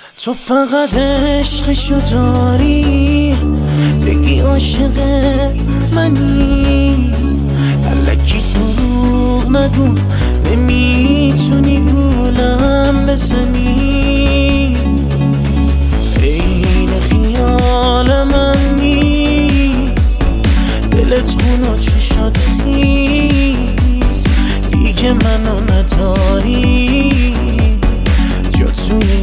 تو فقط عشقشو داری، بگی عاشق منی، الکی دروغ نگو، نمیتونی گولم بزنی. این خیال من نیست، دلت خون و چشات خیز، دیگه منو نداری جا توی